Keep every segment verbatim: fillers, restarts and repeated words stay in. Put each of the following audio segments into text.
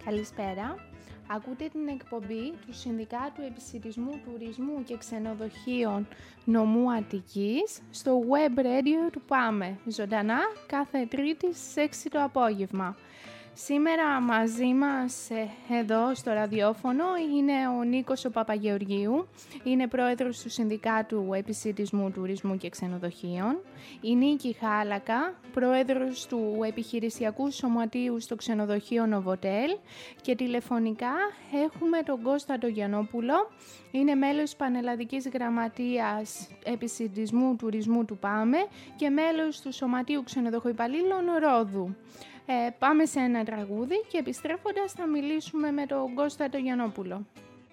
Καλησπέρα. Ακούτε την εκπομπή του Συνδικάτου Επισιτισμού, Τουρισμού και Ξενοδοχείων Νομού Αττικής στο web radio του ΠΑΜΕ, ζωντανά κάθε Τρίτη στις έξι το απόγευμα. Σήμερα μαζί μας εδώ στο ραδιόφωνο είναι ο Νίκος ο Παπαγεωργίου, είναι πρόεδρος του Συνδικάτου Επισιτισμού, Τουρισμού και Ξενοδοχείων, η Νίκη Χάλακα, πρόεδρος του Επιχειρησιακού Σωματείου στο Ξενοδοχείο Νοβοτέλ και τηλεφωνικά έχουμε τον Κώστα τον Γιαννόπουλο, είναι μέλος Πανελλαδικής Γραμματείας Επισιτισμού, Τουρισμού του ΠΑΜΕ και μέλος του Σωματείου Ξενοδοχοϊπαλλήλων Ρόδου. Ε, πάμε σε ένα τραγούδι και επιστρέφοντας θα μιλήσουμε με τον Κώστα τον Γιαννόπουλο.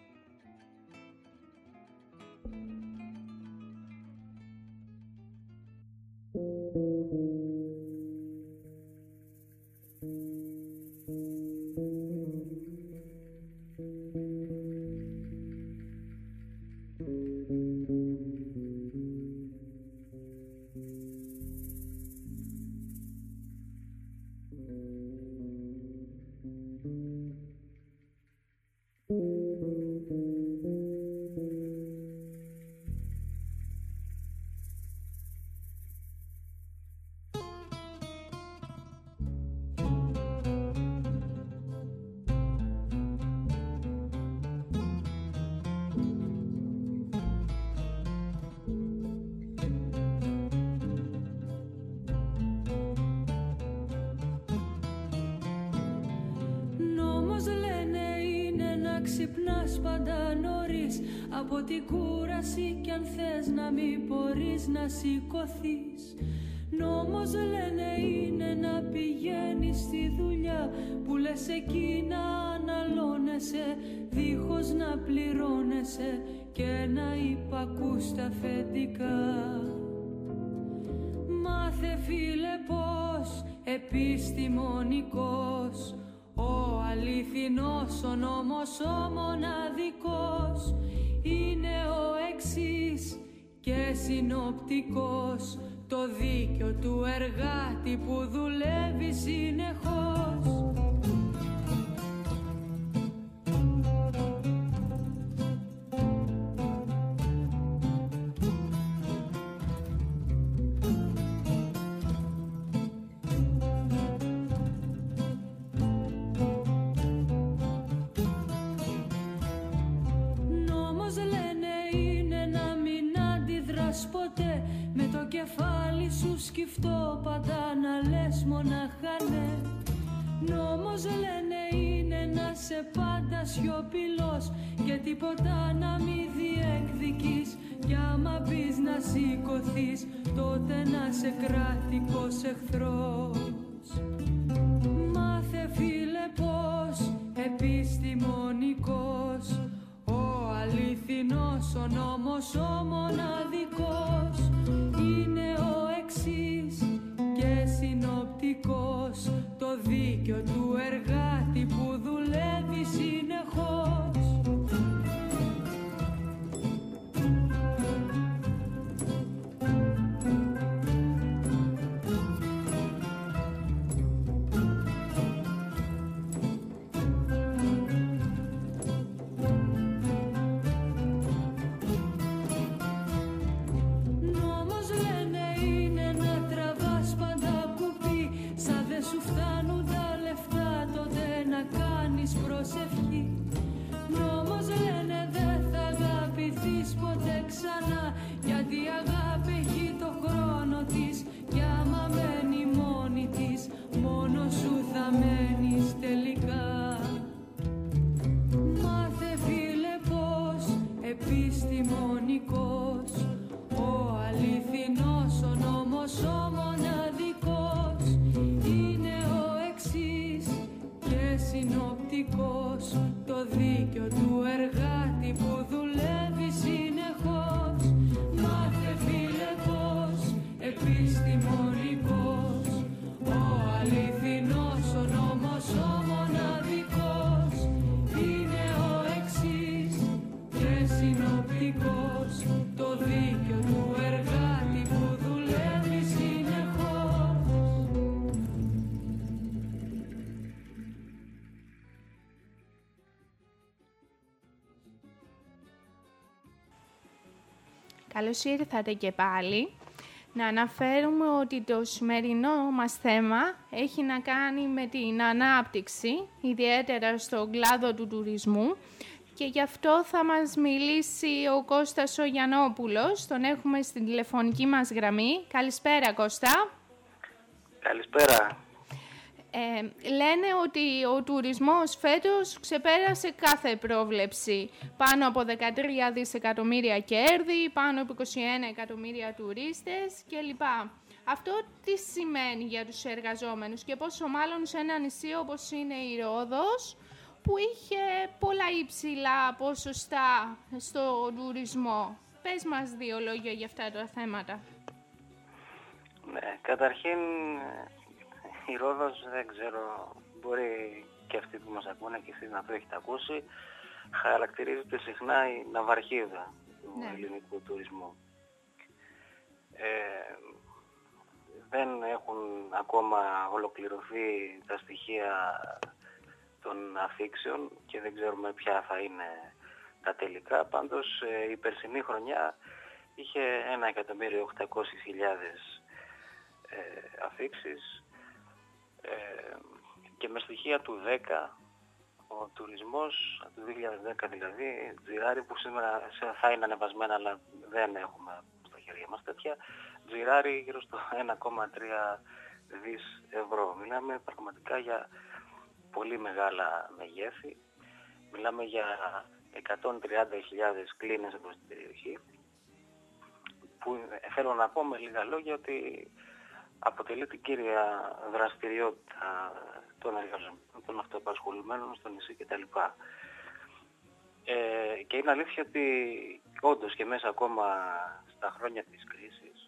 Ξυπνάς πάντα νωρίς από την κούραση κι αν θες να μην μπορείς να σηκωθείς. Νόμος λένε είναι να πηγαίνεις στη δουλειά που λες εκεί να αναλώνεσαι δίχως να πληρώνεσαι και να υπακούς τα αφεντικά. Μάθε φίλε πως επιστημονικός ο αληθινός ο νόμος ο μοναδικός είναι ο εξής και συνοπτικός, το δίκαιο του εργάτη που δουλεύει συνεχώς. Ποτέ με το κεφάλι σου σκυφτό πάντα να λες μονάχα ναι. Νόμος λένε είναι να σε πάντα σιωπηλός και τίποτα να μη διεκδικείς κι άμα πεις να σηκωθείς τότε να σε κρατικός εχθρός. Μάθε φίλε πως επιστημονικός ο αληθινός ο νόμος ο μοναδικός είναι ο εξής και συνοπτικός, το δίκαιο του εργάτη που δουλεύει συνεχώς. Προσευχή. Νόμος λένε δεν θα αγαπηθείς ποτέ ξανά γιατί η αγάπη έχει το χρόνο της κι άμα μένει μόνη της μόνος σου θα μένεις τελικά. Μάθε φίλε πως επιστημονικός ο αληθινός ο νόμος ο μοναδικός είναι ο εξής και συνοπτικός, το δίκαιο του εργάτη που δουλεύει συνεχώς. Μάθε φίλε πως επιστημονικός ο αληθινός ο νόμος ο μοναδικός είναι ο εξής και συνοπτικός, το δίκαιο του εργάτη που δουλεύει συνεχώς. Καλώς ήρθατε και πάλι. Να αναφέρουμε ότι το σημερινό μας θέμα έχει να κάνει με την ανάπτυξη, ιδιαίτερα στον κλάδο του τουρισμού, και γι' αυτό θα μας μιλήσει ο Κώστας ο Γιαννόπουλος. Τον έχουμε στην τηλεφωνική μας γραμμή. Καλησπέρα, Κώστα. Καλησπέρα. Ε, λένε ότι ο τουρισμός φέτος ξεπέρασε κάθε πρόβλεψη. Πάνω από δεκατρία δισεκατομμύρια κέρδη, πάνω από είκοσι ένα εκατομμύρια τουρίστες κλπ. Αυτό τι σημαίνει για τους εργαζόμενους και πόσο μάλλον σε ένα νησί όπως είναι η Ρόδος, που είχε πολλά υψηλά ποσοστά στο τουρισμό. Πες μας δύο λόγια για αυτά τα θέματα. Ναι, καταρχήν η Ρόδος, δεν ξέρω, μπορεί και αυτοί που μας ακούνε και εσείς να το έχετε ακούσει, χαρακτηρίζεται συχνά η ναυαρχίδα του ναι. ελληνικού τουρισμού. Ε, δεν έχουν ακόμα ολοκληρωθεί τα στοιχεία των αφήξεων και δεν ξέρουμε ποια θα είναι τα τελικά. Πάντως η περσινή χρονιά είχε ένα εκατομμύριο οκτακόσιες χιλιάδες ε, αφήξεις ε, και με στοιχεία του δέκα ο τουρισμός, του δύο χιλιάδες δέκα δηλαδή, τζιράρι, που σήμερα θα είναι ανεβασμένα αλλά δεν έχουμε στα χέρια μας τέτοια, τζιράρι γύρω στο ένα κόμμα τρία δις ευρώ. Μιλάμε πραγματικά για πολύ μεγάλα μεγέθη. Μιλάμε για εκατόν τριάντα χιλιάδες κλίνες από την περιοχή, που θέλω να πω με λίγα λόγια ότι αποτελεί την κύρια δραστηριότητα των εργαζομένων, των αυτοαπασχολουμένων στο νησί κτλ. Ε, και είναι αλήθεια ότι όντως και μέσα ακόμα στα χρόνια της κρίσης,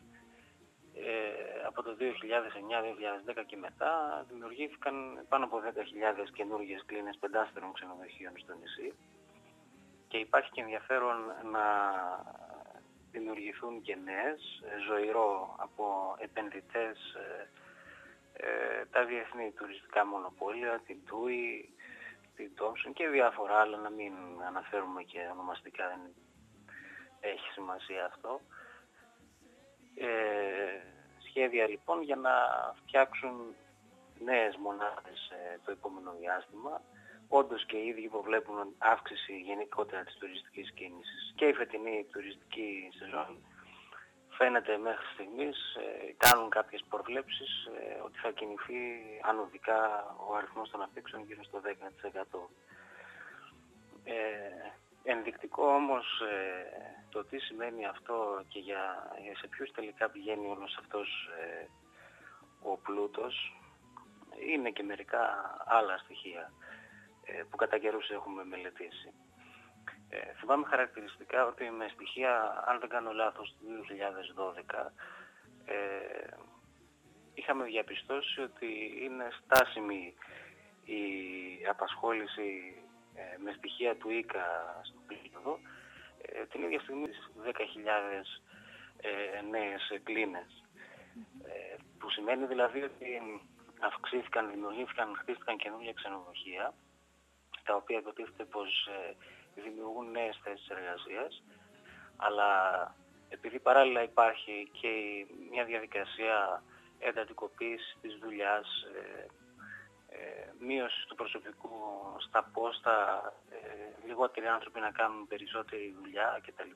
ε, από το δύο χιλιάδες εννιά δύο χιλιάδες δέκα και μετά, δημιουργήθηκαν πάνω από δέκα χιλιάδες καινούργιες κλίνες πεντάστερων ξενοδοχείων στο νησί και υπάρχει και ενδιαφέρον να δημιουργηθούν και νέες, ζωηρό από επενδυτές, ε, ε, τα διεθνή τουριστικά μονοπόλια, την Τούι, την Thompson και διάφορα άλλα, να μην αναφέρουμε και ονομαστικά, δεν έχει σημασία αυτό. Ε, σχέδια λοιπόν για να φτιάξουν νέες μονάδες ε, το επόμενο διάστημα. Όντως και οι ίδιοι προβλέπουν αύξηση γενικότερα της τουριστικής κίνησης και η φετινή τουριστική σεζόν φαίνεται μέχρι στιγμής, ε, κάνουν κάποιες προβλέψεις ε, ότι θα κινηθεί ανωδικά ο αριθμός των αφήξεων γύρω στο δέκα τοις εκατό. Ε, ενδεικτικό όμως ε, το τι σημαίνει αυτό και για, για σε ποιους τελικά πηγαίνει όλος αυτός ε, ο πλούτος, είναι και μερικά άλλα στοιχεία που κατά καιρούς έχουμε μελετήσει. Ε, θυμάμαι χαρακτηριστικά ότι με στοιχεία, αν δεν κάνω λάθος, του δύο χιλιάδες δώδεκα ε, είχαμε διαπιστώσει ότι είναι στάσιμη η απασχόληση ε, με στοιχεία του ΙΚΑ στον περίοδο, ε, την ίδια στιγμή τις δέκα χιλιάδες ε, νέες κλίνες, ε, που σημαίνει δηλαδή ότι αυξήθηκαν, δημιουργήθηκαν, χτίστηκαν καινούργια ξενοδοχεία, τα οποία υποτίθεται πως ε, δημιουργούν νέες θέσεις εργασίας, αλλά επειδή παράλληλα υπάρχει και μια διαδικασία εντατικοποίησης της δουλειάς, ε, ε, μείωση του προσωπικού στα πόστα, ε, λιγότεροι άνθρωποι να κάνουν περισσότερη δουλειά κτλ.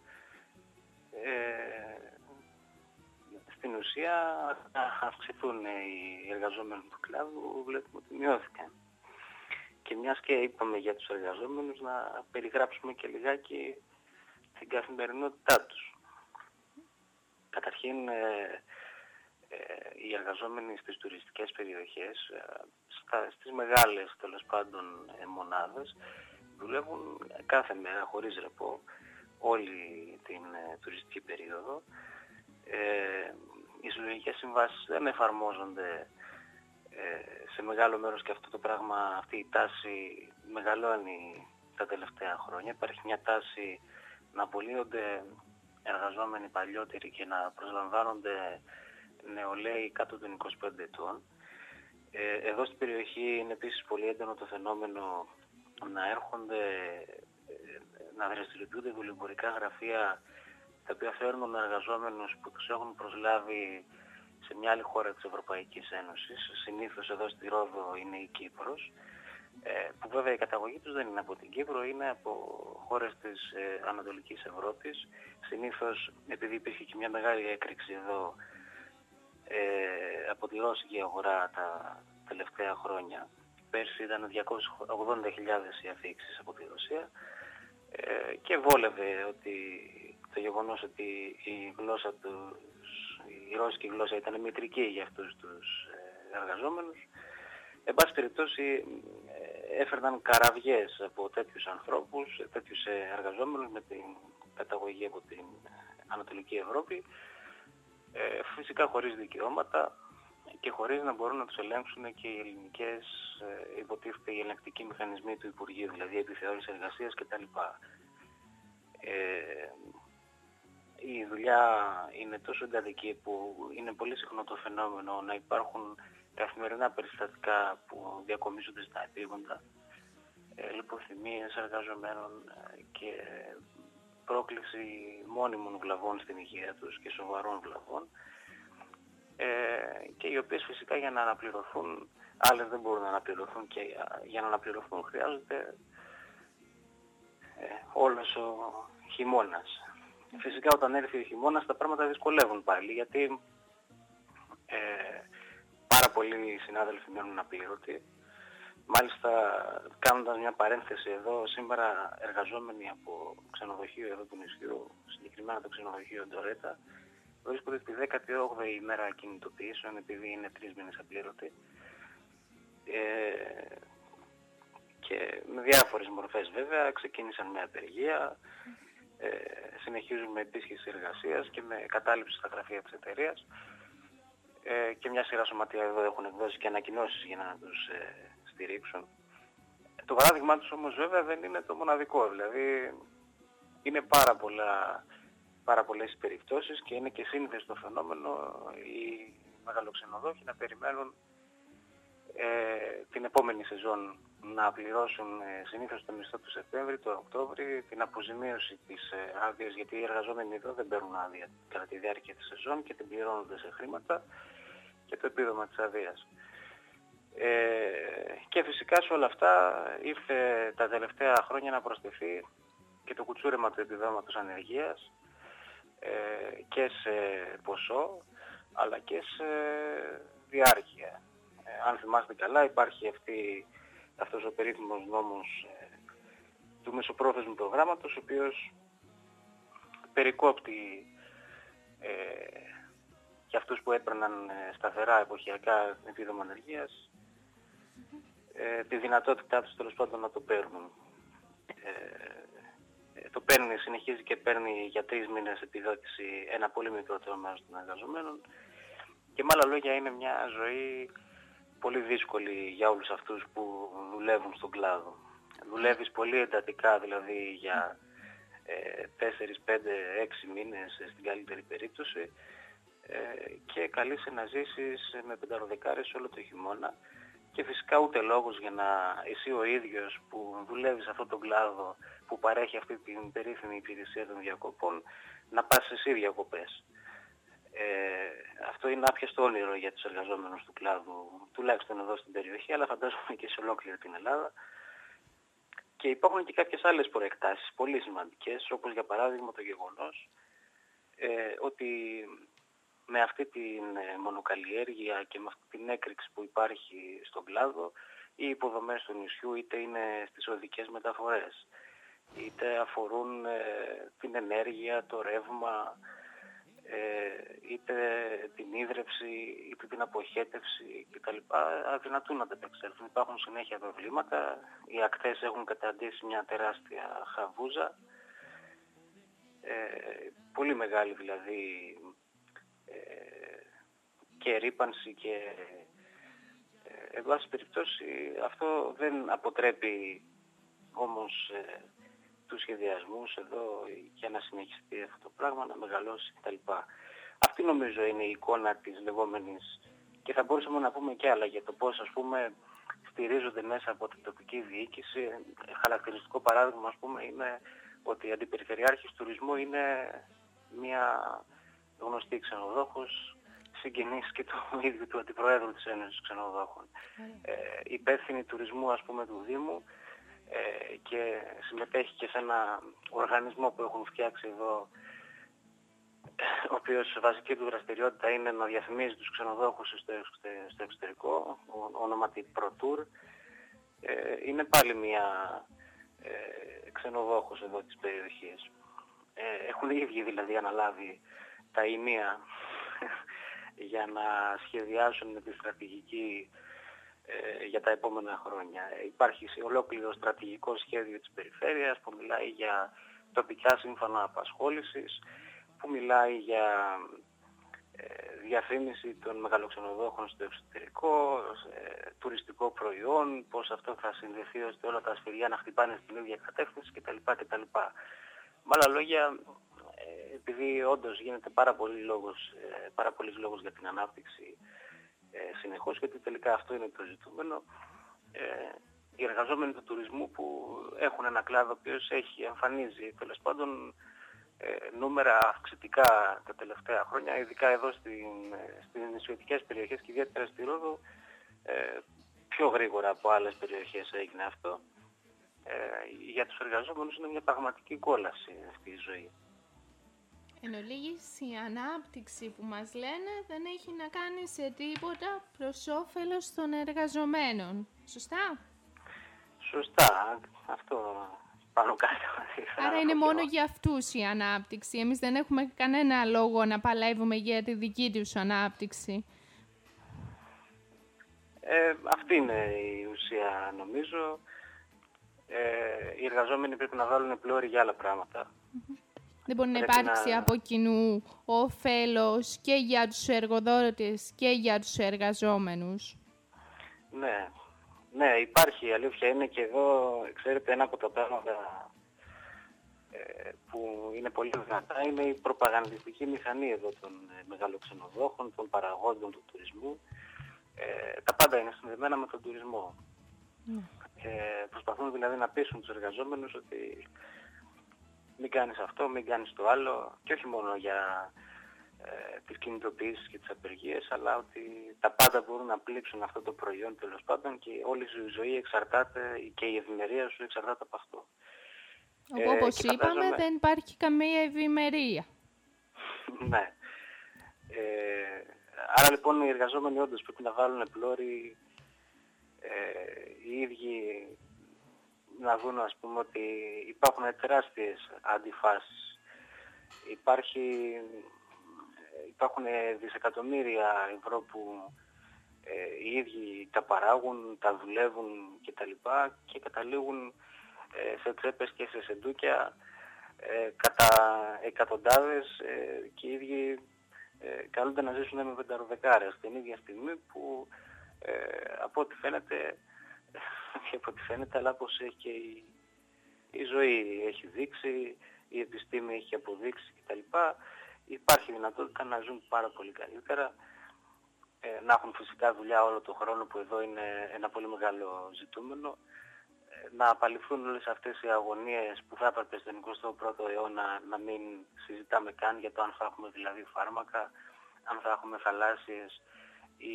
Ε, στην ουσία να αυξηθούν οι εργαζόμενοι του κλάδου, βλέπουμε ότι μειώθηκαν. Και μιας και είπαμε για τους εργαζόμενους, να περιγράψουμε και λιγάκι την καθημερινότητά τους. Καταρχήν, ε, ε, οι εργαζόμενοι στις τουριστικές περιοχές, ε, στα, στις μεγάλες τέλος πάντων ε, μονάδες, δουλεύουν κάθε μέρα χωρίς ρεπό, όλη την ε, τουριστική περίοδο. Ε, οι συλλογικές συμβάσεις δεν εφαρμόζονται σε μεγάλο μέρος και αυτό το πράγμα, αυτή η τάση μεγαλώνει τα τελευταία χρόνια. Υπάρχει μια τάση να απολύονται εργαζόμενοι παλιότεροι και να προσλαμβάνονται νεολαίοι κάτω των είκοσι πέντε ετών. Ε, εδώ στην περιοχή είναι επίσης πολύ έντονο το φαινόμενο να έρχονται, να δραστηριοποιούνται δουλεμπορικά γραφεία τα οποία φέρνουν εργαζόμενους που τους έχουν προσλάβει σε μια άλλη χώρα της Ευρωπαϊκής Ένωσης. Συνήθως εδώ στη Ρόδο είναι η Κύπρος, που βέβαια η καταγωγή τους δεν είναι από την Κύπρο, είναι από χώρες της Ανατολικής Ευρώπης. Συνήθως, επειδή υπήρχε και μια μεγάλη έκρηξη εδώ από τη ρώσικη αγορά τα τελευταία χρόνια, πέρσι ήταν διακόσιες ογδόντα χιλιάδες οι αφήξεις από τη Ρωσία, και βόλευε ότι το γεγονός ότι η γλώσσα τους, η ρώσικη γλώσσα ήταν μητρική για αυτούς τους εργαζόμενους. Εν πάση περιπτώσει έφερναν καραβιές από τέτοιους ανθρώπους, τέτοιους εργαζόμενους με την καταγωγή από την Ανατολική Ευρώπη, φυσικά χωρίς δικαιώματα και χωρίς να μπορούν να τους ελέγξουν και οι ελληνικές, υποτίθεται, οι ελεγκτικοί μηχανισμοί του Υπουργείου, δηλαδή επιθεώρηση εργασίας κτλ. Ε, η δουλειά είναι τόσο εντατική που είναι πολύ συχνό το φαινόμενο να υπάρχουν καθημερινά περιστατικά που διακομίζονται στα επίγοντα, ε, λιποθυμίες εργαζομένων και πρόκληση μόνιμων βλαβών στην υγεία τους και σοβαρών βλαβών, ε, και οι οποίες φυσικά για να αναπληρωθούν, άλλες δεν μπορούν να αναπληρωθούν και για, για να αναπληρωθούν χρειάζεται ε, όλος ο χειμώνας. Φυσικά όταν έρθει ο χειμώνας τα πράγματα δυσκολεύουν πάλι, γιατί ε, πάρα πολλοί συνάδελφοι μένουν απλήρωτοι. Μάλιστα, κάνοντας μια παρένθεση εδώ, σήμερα εργαζόμενοι από ξενοδοχείο εδώ του νησιού, συγκεκριμένα το ξενοδοχείο Ντορέτα, βρίσκονται στη δέκατη όγδοη ημέρα κινητοποιήσεων, επειδή είναι τρεις μήνες απλήρωτοι, ε, και με διάφορες μορφές βέβαια, ξεκίνησαν με απεργία, ε, συνεχίζουν με επίσκεψη εργασίας και με κατάληψη στα γραφεία της εταιρείας, ε, και μια σειρά σωματεία εδώ έχουν εκδώσει και ανακοινώσεις για να τους ε, στηρίξουν. Το παράδειγμα τους όμως βέβαια δεν είναι το μοναδικό, δηλαδή είναι πάρα, πολλά, πάρα πολλές περιπτώσεις και είναι και σύνηθες το φαινόμενο οι μεγαλοξενοδόχοι να περιμένουν ε, την επόμενη σεζόν να πληρώσουν ε, συνήθως το μισθό του Σεπτέμβρη, το Οκτώβρη, την αποζημίωση της ε, άδειας, γιατί οι εργαζόμενοι εδώ δεν παίρνουν άδεια κατά τη διάρκεια της σεζόν και την πληρώνονται σε χρήματα, και το επίδομα της άδειας. Ε, και φυσικά σε όλα αυτά ήρθε τα τελευταία χρόνια να προσθεθεί και το κουτσούρεμα του επιδόματος ανεργίας, ε, και σε ποσό αλλά και σε διάρκεια. Ε, αν θυμάστε καλά, υπάρχει αυτή, αυτός ο περίφημος νόμος ε, του μεσοπρόθεσμου προγράμματος, ο οποίος περικόπτει ε, για αυτούς που έπαιρναν ε, σταθερά εποχιακά επίδομα ανεργίας ε, τη δυνατότητά τους τέλος πάντων να το παίρνουν. Ε, το παίρνει, συνεχίζει και παίρνει για τρεις μήνες επιδότηση ένα πολύ μικρότερο μέρος των εργαζομένων, και με άλλα λόγια είναι μια ζωή πολύ δύσκολη για όλους αυτούς που δουλεύουν στον κλάδο. Δουλεύεις πολύ εντατικά, δηλαδή για ε, τέσσερις, πέντε, έξι μήνες στην καλύτερη περίπτωση, ε, και καλείσαι να ζήσεις με πενταροδεκάρες όλο το χειμώνα, και φυσικά ούτε λόγος για να εσύ ο ίδιος που δουλεύεις σε αυτόν τον κλάδο που παρέχει αυτή την περίφημη υπηρεσία των διακοπών να πας εσύ διακοπές. Ε, αυτό είναι άπιαστο όνειρο για τους εργαζόμενους του κλάδου, τουλάχιστον εδώ στην περιοχή, αλλά φαντάζομαι και σε ολόκληρη την Ελλάδα. Και υπάρχουν και κάποιες άλλες προεκτάσεις πολύ σημαντικές, όπως για παράδειγμα το γεγονός ε, ότι με αυτή την μονοκαλλιέργεια και με αυτή την έκρηξη που υπάρχει στον κλάδο, οι υποδομές του νησιού, είτε είναι στις οδικές μεταφορές, είτε αφορούν ε, την ενέργεια, το ρεύμα, ε, είτε την ίδρυυση, είτε την αποχέτευση κτλ. Αδυνατούν να τα επεξέλθουν. Υπάρχουν συνέχεια προβλήματα. Οι ακτές έχουν καταντήσει μια τεράστια χαβούζα, ε, πολύ μεγάλη δηλαδή, και ρύπανση, και ε, εν πάση περιπτώσει αυτό δεν αποτρέπει όμως ε, τους σχεδιασμούς εδώ για να συνεχιστεί αυτό το πράγμα, να μεγαλώσει κτλ. Αυτή νομίζω είναι η εικόνα της λεγόμενης, και θα μπορούσαμε να πούμε και άλλα για το πώς, ας πούμε, στηρίζονται μέσα από την τοπική διοίκηση. Χαρακτηριστικό παράδειγμα, ας πούμε, είναι ότι οι αντιπεριφερειάρχες τουρισμού είναι μια γνωστή ξενοδόχος, συγγενής και του ίδιου του Αντιπροέδρου της Ένωσης Ξενοδόχων. Ε, υπεύθυνη τουρισμού, ας πούμε, του Δήμου, ε, και συμμετέχει και σε ένα οργανισμό που έχουν φτιάξει εδώ, ο οποίος βασική του δραστηριότητα είναι να διαφημίζει τους ξενοδόχους στο, στο εξωτερικό, ονόματι ProTour. Ε, είναι πάλι μια ε, ξενοδόχος εδώ της περιοχής. Ε, έχουν οι ίδιοι δηλαδή αναλάβει τα ηνία για να σχεδιάσουν τη στρατηγική ε, για τα επόμενα χρόνια. Ε, υπάρχει ολόκληρο στρατηγικό σχέδιο της περιφέρειας που μιλάει για τοπικά σύμφωνα απασχόλησης, που μιλάει για ε, διαφήμιση των μεγαλοξενοδόχων στο εξωτερικό, ε, τουριστικό προϊόν, πώς αυτό θα συνδεθεί ώστε όλα τα ασφυριά να χτυπάνε στην ίδια κατεύθυνση κτλ. κτλ. Με άλλα λόγια, ε, επειδή όντως γίνεται πάρα πολύ λόγος, ε, πάρα πολύς λόγος για την ανάπτυξη ε, συνεχώς, γιατί τελικά αυτό είναι το ζητούμενο, ε, οι εργαζόμενοι του τουρισμού που έχουν ένα κλάδο ο οποίος έχει, εμφανίζει τέλος πάντων ε, νούμερα αυξητικά τα τελευταία χρόνια, ειδικά εδώ στην, στις νησιωτικές περιοχές και ιδιαίτερα στη Ρόδο, ε, πιο γρήγορα από άλλες περιοχές έγινε αυτό. Ε, για τους εργαζόμενους είναι μια πραγματική κόλαση αυτή η ζωή. Εν ολίγης, η ανάπτυξη που μας λένε δεν έχει να κάνει σε τίποτα προς όφελος των εργαζομένων. Σωστά? Σωστά. Αυτό πάνω κάτω. Άρα είναι μόνο για αυτούς η ανάπτυξη. Εμείς δεν έχουμε κανένα λόγο να παλεύουμε για τη δική τους ανάπτυξη. Ε, αυτή είναι η ουσία, νομίζω. Ε, οι εργαζόμενοι πρέπει να βάλουν πλώρη για άλλα πράγματα. Mm-hmm. Δεν μπορεί πρέπει να υπάρξει να... από κοινού όφελος και για τους εργοδότες και για τους εργαζόμενους. Ναι, ναι, υπάρχει, η αλήθεια είναι, και εδώ, ξέρετε, ένα από τα πράγματα ε, που είναι πολύ δυνατά είναι η προπαγανδιστική μηχανή εδώ των ε, μεγαλοξενοδόχων, των παραγόντων του τουρισμού. Ε, τα πάντα είναι συνδεμένα με τον τουρισμό. Mm. Ε, προσπαθούν δηλαδή να πείσουν τους εργαζόμενους ότι μην κάνεις αυτό, μην κάνεις το άλλο, και όχι μόνο για ε, τις κινητοποιήσεις και τις απεργίες, αλλά ότι τα πάντα μπορούν να πλήξουν αυτό το προϊόν τέλος πάντων και όλη σου η ζωή εξαρτάται και η ευημερία σου εξαρτάται από αυτό. Όπου, όπως ε, είπαμε, φαντάζομαι... δεν υπάρχει καμία ευημερία. Ναι. Ε, άρα λοιπόν οι εργαζόμενοι όντως πρέπει να βάλουν πλώρη, ε, οι ίδιοι να δουν, ας πούμε, ότι υπάρχουν τεράστιες αντιφάσεις. Υπάρχει, υπάρχουν δισεκατομμύρια ευρώ που ε, οι ίδιοι τα παράγουν, τα δουλεύουν κτλ. Και καταλήγουν ε, σε τσέπες και σε σεντούκια ε, κατά εκατοντάδες ε, και οι ίδιοι ε, καλούνται να ζήσουν με πενταροδεκάρες την ίδια στιγμή που ε, από ό,τι φαίνεται και από ό,τι φαίνεται, αλλά όπως έχει και η, η ζωή έχει δείξει, η επιστήμη έχει αποδείξει κτλ. Υπάρχει δυνατότητα να ζουν πάρα πολύ καλύτερα, ε, να έχουν φυσικά δουλειά όλο τον χρόνο, που εδώ είναι ένα πολύ μεγάλο ζητούμενο, ε, να απαλληφθούν όλες αυτές οι αγωνίες που θα έπρεπε στον εικοστό πρώτο αιώνα να μην συζητάμε καν για το αν θα έχουμε δηλαδή φάρμακα, αν θα έχουμε θαλάσσιες ή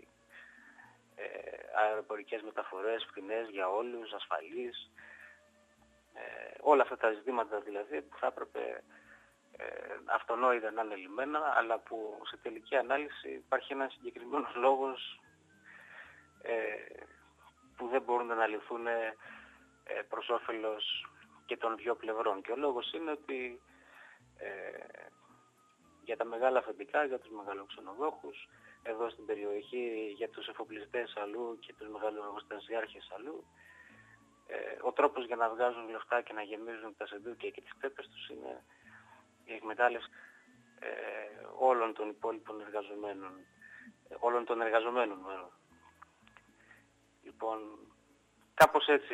Ε, αεροπορικές μεταφορές φθηνές για όλους, ασφαλείς, ε, όλα αυτά τα ζητήματα δηλαδή που θα έπρεπε ε, αυτονόητα να είναι λυμμένα, αλλά που σε τελική ανάλυση υπάρχει ένας συγκεκριμένος λόγος ε, που δεν μπορούν να λυθούν ε, προς όφελος και των δύο πλευρών. Και ο λόγος είναι ότι ε, για τα μεγάλα αφεντικά, για τους μεγαλοξενοδόχους, εδώ στην περιοχή, για τους εφοπλιστές αλλού και τους μεγαλοεργοστασιάρχες αλλού, ε, ο τρόπος για να βγάζουν λεφτά και να γεμίζουν τα σεντούκια και τις πέπες τους είναι η εκμετάλλευση ε, όλων των υπόλοιπων εργαζομένων, ε, όλων των εργαζομένων μάλλον. Λοιπόν, κάπως έτσι.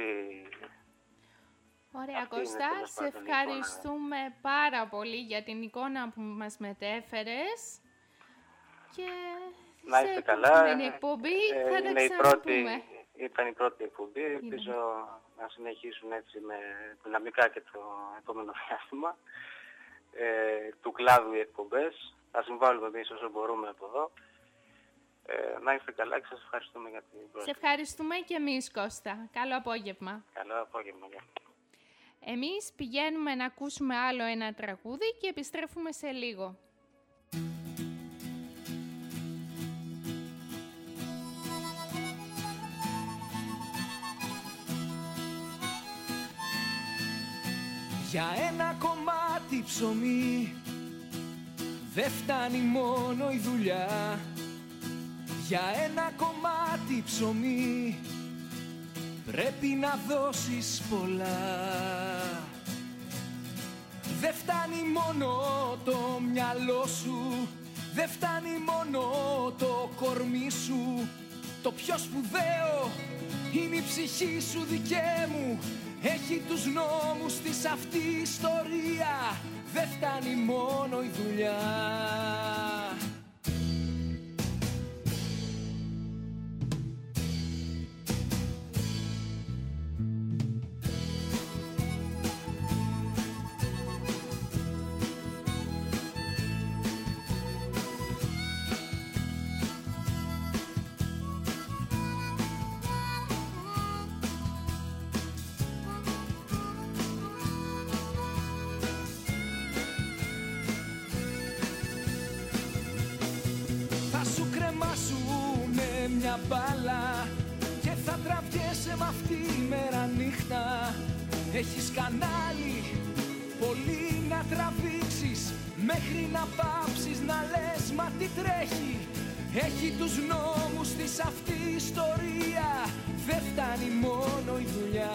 Ωραία, Κώστα, σε ευχαριστούμε εικόνα, πάρα πολύ για την εικόνα που μας μετέφερες. Και να είστε καλά. Εκπομπή, ε, θα είναι η πρώτη, ήταν η πρώτη εκπομπή. Ελπίζω να συνεχίσουν έτσι με δυναμικά και το επόμενο διάστημα. ε, του κλάδου οι εκπομπές. Θα συμβάλλουμε εμείς όσο μπορούμε από εδώ. Ε, να είστε καλά και σας ευχαριστούμε για την πρόσκληση. Σε ευχαριστούμε και εμείς, Κώστα. Καλό απόγευμα. Καλό απόγευμα. Γεια. Εμείς πηγαίνουμε να ακούσουμε άλλο ένα τραγούδι και επιστρέφουμε σε λίγο. Για ένα κομμάτι ψωμί δεν φτάνει μόνο η δουλειά. Για ένα κομμάτι ψωμί πρέπει να δώσεις πολλά. Δεν φτάνει μόνο το μυαλό σου, δεν φτάνει μόνο το κορμί σου. Το πιο σπουδαίο είναι η ψυχή σου, δικέ μου. Έχει τους νόμους της αυτή η ιστορία. Δεν φτάνει μόνο η δουλειά. Μπάλα και θα τραβιέσαι μ' αυτή η μέρα νύχτα. Έχεις κανάλι πολύ να τραβήξεις μέχρι να πάψεις να λες μα τι τρέχει. Έχει τους νόμους της αυτή η ιστορία. Δεν φτάνει μόνο η δουλειά.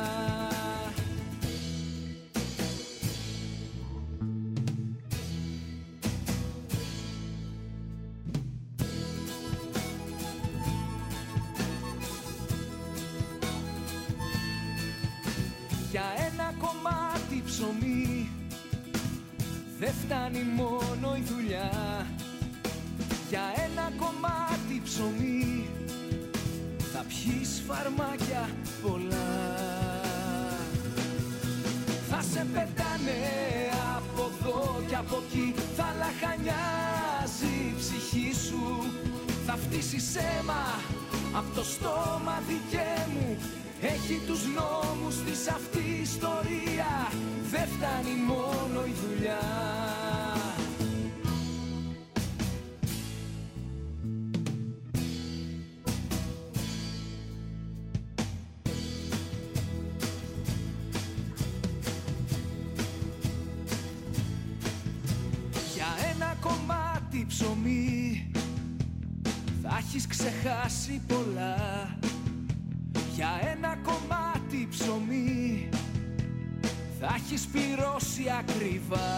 Για ένα κομμάτι ψωμί δεν φτάνει μόνο η δουλειά. Για ένα κομμάτι ψωμί θα πιείς φαρμάκια πολλά. Θα σε πετάνε από εδώ και από εκεί, θα λαχανιάζει η ψυχή σου. Θα φτύσεις αίμα από το στόμα, δικέ μου. Έχει τους νόμους της αυτή η ιστορία. Δεν φτάνει μόνο η δουλειά. Για ένα κομμάτι ψωμί θα έχεις ξεχάσει πολλά. Για ένα κομμάτι ψωμί θα έχεις πληρώσει ακριβά.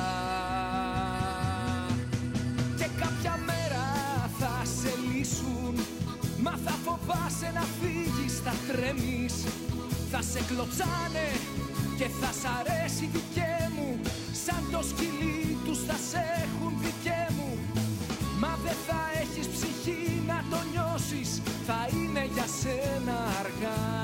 Και κάποια μέρα θα σε λύσουν, μα θα φοβάσαι να φύγεις, θα τρέμεις. Θα σε κλωτσάνε και θα σ' αρέσει, δικέ μου. Σαν το σκυλί τους θα σε έχουν, δικέ μου. Μα δεν θα έχεις ψυχή να το νιώσεις, θα είναι για σένα αργά.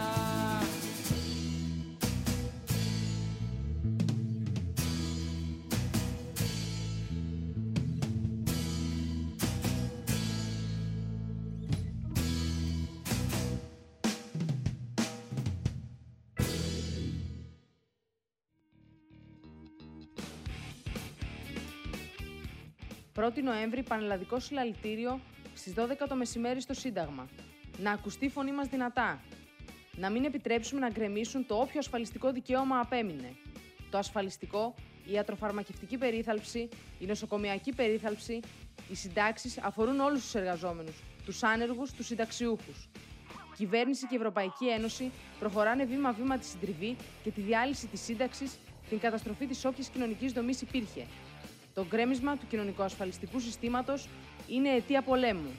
πρώτη Νοέμβρη, πανελλαδικό συλλαλητήριο στις δώδεκα το μεσημέρι στο Σύνταγμα. Να ακουστεί η φωνή μας δυνατά. Να μην επιτρέψουμε να γκρεμίσουν το όποιο ασφαλιστικό δικαίωμα απέμεινε. Το ασφαλιστικό, η ιατροφαρμακευτική περίθαλψη, η νοσοκομιακή περίθαλψη, οι συντάξεις αφορούν όλους τους εργαζόμενους, τους άνεργους, τους συνταξιούχους. Κυβέρνηση και Ευρωπαϊκή Ένωση προχωράνε βήμα-βήμα τη συντριβή και τη διάλυση της σύνταξης, την καταστροφή της όποιας κοινωνικής δομής υπήρχε. Το γκρέμισμα του κοινωνικοασφαλιστικού συστήματος είναι αιτία πολέμου.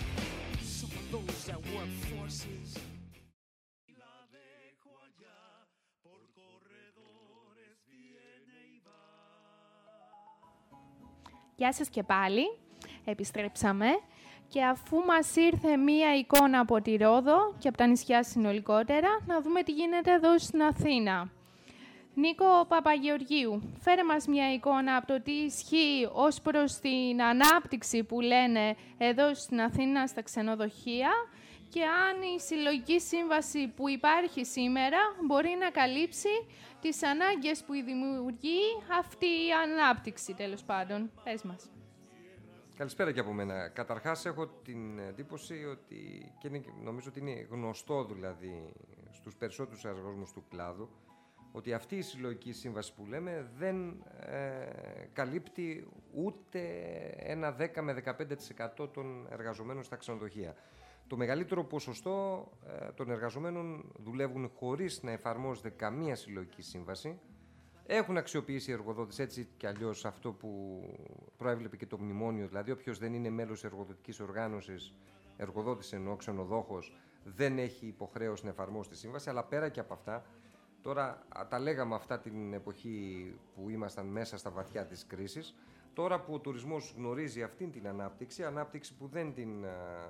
Γεια σας και πάλι, επιστρέψαμε και αφού μας ήρθε μία εικόνα από τη Ρόδο και από τα νησιά συνολικότερα, να δούμε τι γίνεται εδώ στην Αθήνα. Νίκο Παπαγεωργίου, φέρε μας μια εικόνα από το τι ισχύει ως προς την ανάπτυξη που λένε εδώ στην Αθήνα στα ξενοδοχεία και αν η συλλογική σύμβαση που υπάρχει σήμερα μπορεί να καλύψει τις ανάγκες που δημιουργεί αυτή η ανάπτυξη, τέλος πάντων. Πες μας. Καλησπέρα και από μένα. Καταρχάς έχω την εντύπωση ότι, και είναι, νομίζω ότι είναι γνωστό δηλαδή στους περισσότερους εργαζόμενους του κλάδου, ότι αυτή η συλλογική σύμβαση που λέμε δεν ε, καλύπτει ούτε ένα δέκα με δεκαπέντε τοις εκατό των εργαζομένων στα ξενοδοχεία. Το μεγαλύτερο ποσοστό ε, των εργαζομένων δουλεύουν χωρίς να εφαρμόζεται καμία συλλογική σύμβαση. Έχουν αξιοποιήσει οι εργοδότες έτσι κι αλλιώς αυτό που προέβλεπε και το μνημόνιο, δηλαδή όποιος δεν είναι μέλος εργοδοτικής οργάνωσης, εργοδότης εννοώ ξενοδόχος, δεν έχει υποχρέωση να εφαρμόσει τη σύμβαση, αλλά πέρα και από αυτά, τώρα τα λέγαμε αυτά την εποχή που ήμασταν μέσα στα βαθιά της κρίσης, τώρα που ο τουρισμός γνωρίζει αυτήν την ανάπτυξη, ανάπτυξη που δεν την,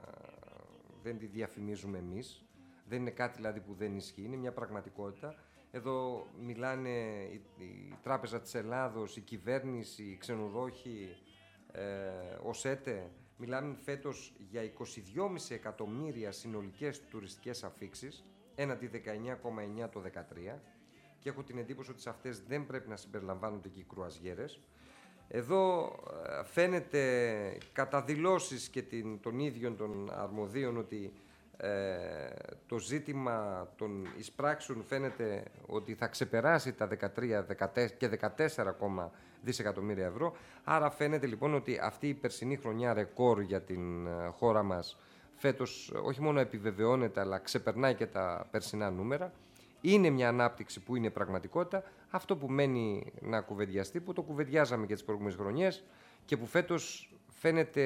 δεν τη διαφημίζουμε εμείς, δεν είναι κάτι δηλαδή που δεν ισχύει, είναι μια πραγματικότητα. Εδώ μιλάνε η, η Τράπεζα της Ελλάδος, η κυβέρνηση, οι ξενοδόχοι, ε, ο ΣΕΤΕ, μιλάνε φέτος για είκοσι δυόμισι εκατομμύρια συνολικές τουριστικές αφίξεις, έναντι δεκαεννιά κόμμα εννιά το δεκατρία, και έχω την εντύπωση ότι σε αυτές δεν πρέπει να συμπεριλαμβάνονται και οι κρουαζιέρες. Εδώ φαίνεται κατά δηλώσεις και την, των ίδιων των αρμοδίων ότι ε, το ζήτημα των εισπράξεων φαίνεται ότι θα ξεπεράσει τα δεκατρία και δεκατέσσερα δισεκατομμύρια ευρώ. Άρα φαίνεται λοιπόν ότι αυτή η περσινή χρονιά ρεκόρ για την χώρα μας φέτος όχι μόνο επιβεβαιώνεται αλλά ξεπερνάει και τα περσινά νούμερα. Είναι μια ανάπτυξη που είναι πραγματικότητα. Αυτό που μένει να κουβεντιαστεί, που το κουβεντιάζαμε και τις προηγούμενες χρονιές και που φέτος φαίνεται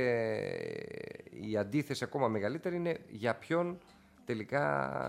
η αντίθεση ακόμα μεγαλύτερη, είναι για ποιον τελικά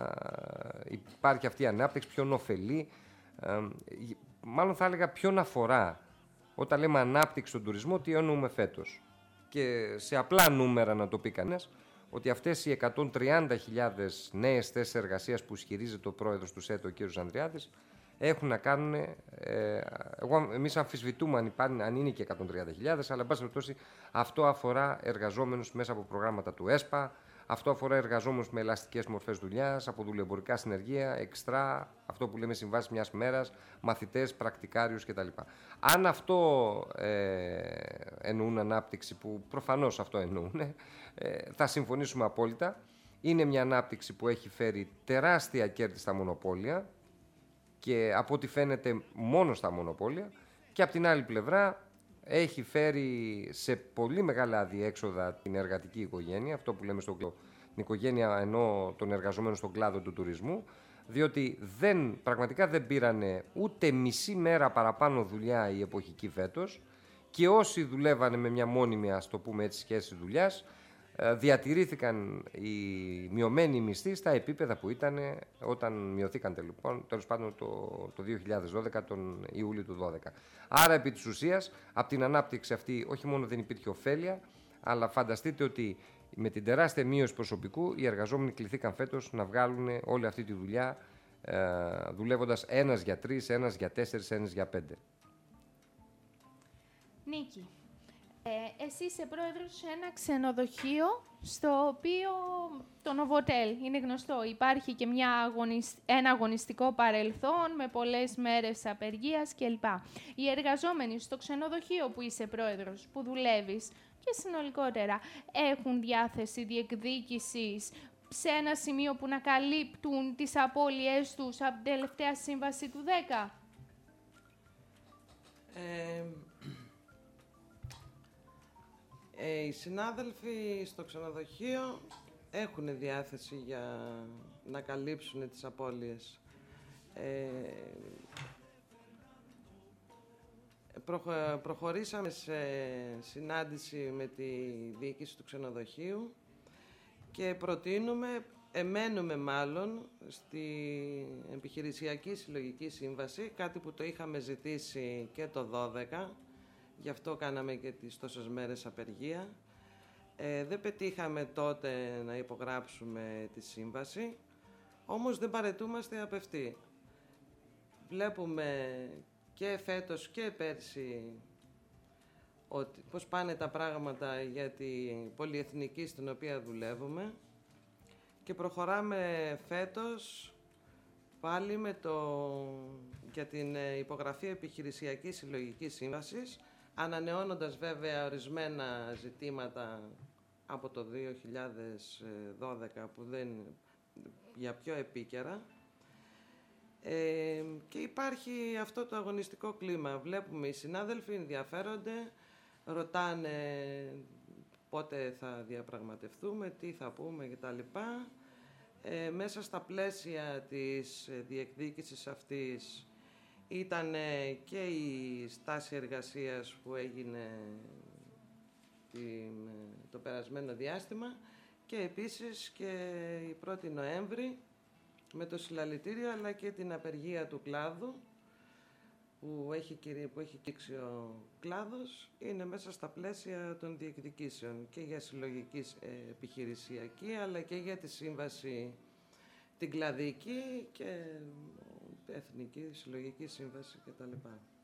υπάρχει αυτή η ανάπτυξη, ποιον ωφελεί, ε, μάλλον θα έλεγα ποιον αφορά. Όταν λέμε ανάπτυξη στον τουρισμό, τι εννοούμε φέτος? Και σε απλά νούμερα να το πει κανένας, ότι αυτές οι εκατόν τριάντα χιλιάδες νέες θέσεις εργασίας που ισχυρίζεται ο πρόεδρος του ΣΕΤ, ο κ. Ανδριάδης, έχουν να κάνουν, ε, εγώ, εμείς αμφισβητούμε αν, υπάρχει, αν είναι και εκατόν τριάντα χιλιάδες, αλλά εν πάση περιπτώσει αυτό αφορά εργαζόμενους μέσα από προγράμματα του ΕΣΠΑ, αυτό αφορά εργαζόμενους με ελαστικές μορφές δουλειάς, από δουλεμπορικά συνεργεία, εξτρά, αυτό που λέμε συμβάσεις μιας μέρας, μαθητές, πρακτικάριους κτλ. Αν αυτό ε, εννοούν ανάπτυξη, που προφανώς αυτό εννοούν, ε, θα συμφωνήσουμε απόλυτα. Είναι μια ανάπτυξη που έχει φέρει τεράστια κέρδη στα μονοπόλια και από ό,τι φαίνεται μόνο στα μονοπόλια, και από την άλλη πλευρά έχει φέρει σε πολύ μεγάλα αδιέξοδα την εργατική οικογένεια, αυτό που λέμε στον κλάδο, την οικογένεια ενώ των εργαζομένων στον κλάδο του τουρισμού, διότι δεν, πραγματικά δεν πήρανε ούτε μισή μέρα παραπάνω δουλειά η εποχική φέτος, και όσοι δουλεύανε με μια μόνιμη, ας το πούμε έτσι, σχέση δουλειάς, διατηρήθηκαν οι μειωμένοι μισθοί στα επίπεδα που ήταν όταν μειωθήκαν λοιπόν, τέλος πάντων το, το δύο χιλιάδες δώδεκα, τον Ιούλιο του δώδεκα. Άρα επί της ουσίας από την ανάπτυξη αυτή όχι μόνο δεν υπήρχε ωφέλεια, αλλά φανταστείτε ότι με την τεράστια μείωση προσωπικού οι εργαζόμενοι κληθήκαν φέτος να βγάλουν όλη αυτή τη δουλειά ε, δουλεύοντας ένας για τρεις, ένας για τέσσερις, ένας για πέντε. Νίκη. Ε, εσύ είσαι πρόεδρος σε ένα ξενοδοχείο στο οποίο το Novotel είναι γνωστό. Υπάρχει και μια αγωνισ... ένα αγωνιστικό παρελθόν με πολλές μέρες απεργίας κλπ. Οι εργαζόμενοι στο ξενοδοχείο που είσαι πρόεδρος, που δουλεύεις και συνολικότερα, έχουν διάθεση διεκδίκησης σε ένα σημείο που να καλύπτουν τις απώλειές τους από την τελευταία σύμβαση του δέκα? Ε... Ε, οι συνάδελφοι στο ξενοδοχείο έχουν διάθεση για να καλύψουν τις απώλειες. Ε, προχω, προχωρήσαμε σε συνάντηση με τη διοίκηση του ξενοδοχείου και προτείνουμε, εμένουμε μάλλον, στη επιχειρησιακή συλλογική σύμβαση, κάτι που το είχαμε ζητήσει και το δώδεκα. Γι' αυτό κάναμε και τις τόσες μέρες απεργία. Ε, δεν πετύχαμε τότε να υπογράψουμε τη σύμβαση, όμως δεν παρετούμαστε απ' αυτή. βλέπουμε και φέτος και πέρσι ότι πώς πάνε τα πράγματα για την πολυεθνική στην οποία δουλεύουμε και προχωράμε φέτος πάλι με το, για την υπογραφή επιχειρησιακής συλλογικής σύμβασης, ανανεώνοντας βέβαια ορισμένα ζητήματα από το δύο χιλιάδες δώδεκα που δεν για πιο επίκαιρα. Ε, και υπάρχει αυτό το αγωνιστικό κλίμα. Βλέπουμε οι συνάδελφοι ενδιαφέρονται, ρωτάνε πότε θα διαπραγματευτούμε, τι θα πούμε κτλ. Ε, μέσα στα πλαίσια της διεκδίκησης αυτής ήταν και η στάση εργασίας που έγινε την, το περασμένο διάστημα και επίσης και η πρώτη Νοέμβρη με το συλλαλητήριο αλλά και την απεργία του κλάδου που έχει, που έχει κήξει ο κλάδος, είναι μέσα στα πλαίσια των διεκδικήσεων και για συλλογική επιχειρησιακή αλλά και για τη σύμβαση την κλαδική και εθνική συλλογική σύμβαση κτλ.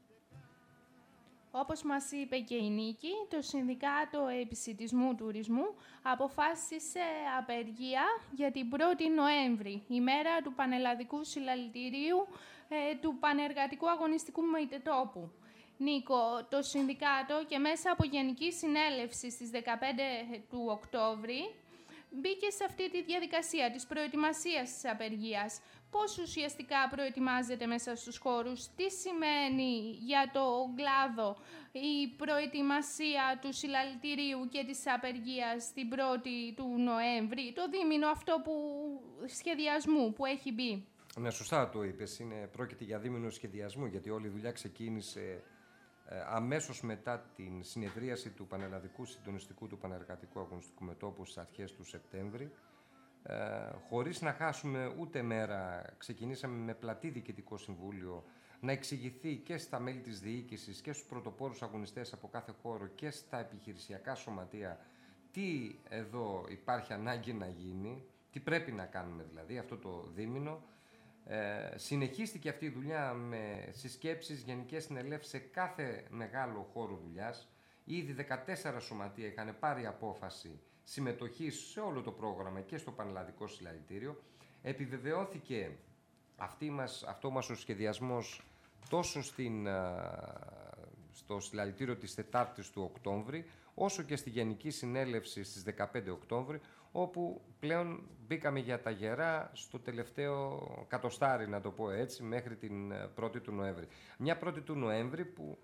Όπως μας είπε και η Νίκη, το Συνδικάτο Επισιτισμού Τουρισμού αποφάσισε απεργία για την πρώτη Νοέμβρη, ημέρα του Πανελλαδικού Συλλαλητηρίου ε, του Πανεργατικού Αγωνιστικού Μετώπου. Νίκο, το Συνδικάτο και μέσα από Γενική Συνέλευση στις δεκαπέντε του Οκτώβρη μπήκε σε αυτή τη διαδικασία της προετοιμασίας της απεργίας. Πώς ουσιαστικά προετοιμάζεται μέσα στους χώρους, τι σημαίνει για το κλάδο η προετοιμασία του συλλαλητηρίου και της απεργίας την πρώτη του Νοέμβρη, το δίμηνο αυτό που, σχεδιασμού που έχει μπει. Ναι, σωστά το είπες. Είναι, πρόκειται για δίμηνο σχεδιασμού, γιατί όλη η δουλειά ξεκίνησε ε, αμέσως μετά την συνεδρίαση του Πανελλαδικού Συντονιστικού του Πανεργατικού Αγωνιστικού Μετώπου στις αρχές του Σεπτέμβρη. Ε, χωρίς να χάσουμε ούτε μέρα, ξεκινήσαμε με πλατή διοικητικό συμβούλιο να εξηγηθεί και στα μέλη της διοίκησης και στους πρωτοπόρους αγωνιστές από κάθε χώρο και στα επιχειρησιακά σωματεία τι εδώ υπάρχει ανάγκη να γίνει, τι πρέπει να κάνουμε δηλαδή αυτό το δίμηνο. Ε, συνεχίστηκε αυτή η δουλειά με συσκέψεις, γενικές συνελεύσεις σε κάθε μεγάλο χώρο δουλειάς. Ήδη δεκατέσσερα σωματεία είχαν πάρει απόφαση συμμετοχής σε όλο το πρόγραμμα και στο Πανελλαδικό Συλλαλητήριο. Επιβεβαιώθηκε αυτή μας, αυτό μας ο σχεδιασμός τόσο στην, στο Συλλαλητήριο της τετάρτης του Οκτώβρη, όσο και στη Γενική Συνέλευση στις δεκαπέντε Οκτώβρη, όπου πλέον μπήκαμε για τα γερά στο τελευταίο κατοστάρι, να το πω έτσι, μέχρι την πρώτη του Νοέμβρη. Μια πρώτη του Νοέμβρη που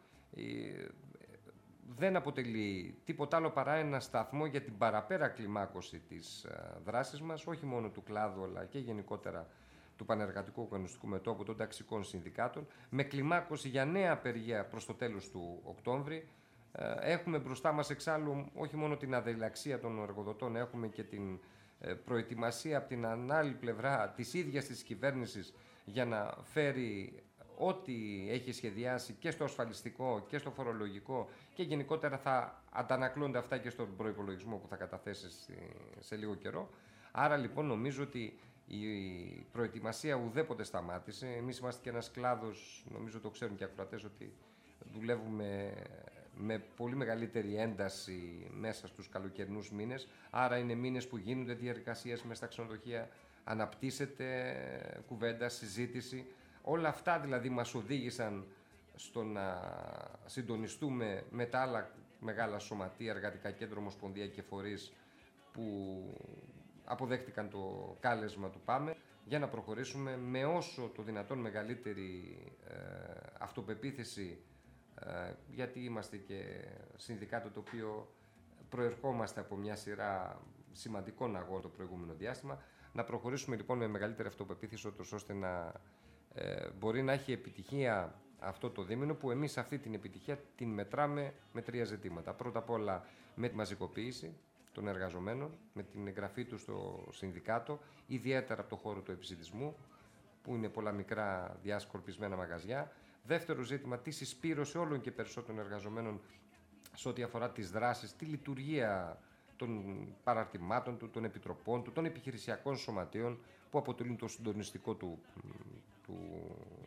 δεν αποτελεί τίποτα άλλο παρά ένα σταθμό για την παραπέρα κλιμάκωση της δράσης μας, όχι μόνο του κλάδου αλλά και γενικότερα του Πανεργατικού Αγωνιστικού Μετώπου των ταξικών συνδικάτων, με κλιμάκωση για νέα απεργία προς το τέλος του Οκτώβρη. Έχουμε μπροστά μας εξάλλου όχι μόνο την αδελαξία των εργοδοτών, έχουμε και την προετοιμασία από την άλλη πλευρά της ίδιας της κυβέρνησης για να φέρει ό,τι έχει σχεδιάσει και στο ασφαλιστικό και στο φορολογικό και γενικότερα θα αντανακλώνται αυτά και στον προϋπολογισμό που θα καταθέσει σε λίγο καιρό. Άρα λοιπόν νομίζω ότι η προετοιμασία ουδέποτε σταμάτησε. Εμείς είμαστε και ένας κλάδος, νομίζω το ξέρουν και οι ακροατές, ότι δουλεύουμε με πολύ μεγαλύτερη ένταση μέσα στους καλοκαιρινούς μήνες. Άρα είναι μήνες που γίνονται διαδικασίες μέσα στα ξενοδοχεία, αναπτύσσεται κουβέντα, συζήτηση. Όλα αυτά δηλαδή μας οδήγησαν στο να συντονιστούμε με τα άλλα μεγάλα σωματεία, εργατικά κέντρα, ομοσπονδία και φορείς που αποδέχτηκαν το κάλεσμα του ΠΑΜΕ για να προχωρήσουμε με όσο το δυνατόν μεγαλύτερη ε, αυτοπεποίθηση, ε, γιατί είμαστε και συνδικάτο το οποίο προερχόμαστε από μια σειρά σημαντικών αγώνων το προηγούμενο διάστημα, να προχωρήσουμε λοιπόν με μεγαλύτερη αυτοπεποίθηση ώστε να ε, μπορεί να έχει επιτυχία αυτό το δίμηνο, που εμείς αυτή την επιτυχία την μετράμε με τρία ζητήματα. Πρώτα απ' όλα με τη μαζικοποίηση των εργαζομένων, με την εγγραφή του στο συνδικάτο, ιδιαίτερα από το χώρο του επισιτισμού, που είναι πολλά μικρά διασκορπισμένα μαγαζιά. Δεύτερο ζήτημα, τη συσπήρωση όλων και περισσότερων εργαζομένων σε ό,τι αφορά τις δράσεις, τη λειτουργία των παραρτημάτων του, των επιτροπών του, των επιχειρησιακών σωματείων που αποτελούν το συντονιστικό του, του,